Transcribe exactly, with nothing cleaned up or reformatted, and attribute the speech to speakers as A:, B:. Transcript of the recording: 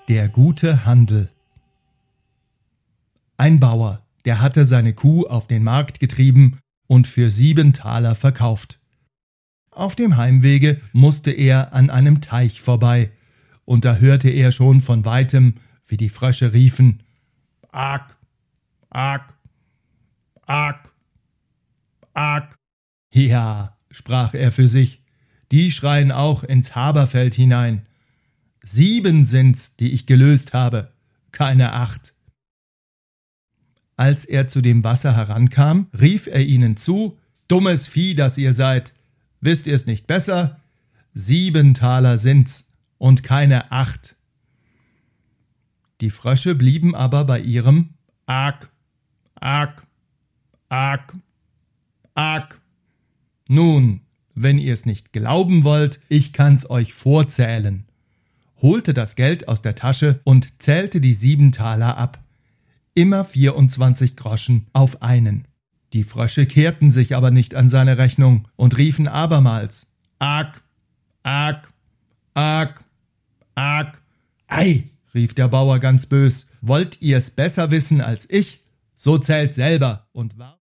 A: Der gute Handel. Ein Bauer, der hatte seine Kuh auf den Markt getrieben und für sieben Taler verkauft. Auf dem Heimwege musste er an einem Teich vorbei, und da hörte er schon von weitem, wie die Frösche riefen: Ak, ak, ak, ak. Ja, sprach er für sich, die schreien auch ins Haberfeld hinein. Sieben sind's, die ich gelöst habe, keine acht. Als er zu dem Wasser herankam, rief er ihnen zu: Dummes Vieh, das ihr seid, wisst ihr's nicht besser? Sieben Taler sind's und keine acht. Die Frösche blieben aber bei ihrem Ak, ak, ak, ak. Nun, wenn ihr's nicht glauben wollt, ich kann's euch vorzählen, holte das Geld aus der Tasche und zählte die sieben Taler ab. Immer vierundzwanzig Groschen auf einen. Die Frösche kehrten sich aber nicht an seine Rechnung und riefen abermals: Ak, ak, ak, ak. Ei, rief der Bauer ganz bös, wollt ihr's besser wissen als ich? So zählt selber und warf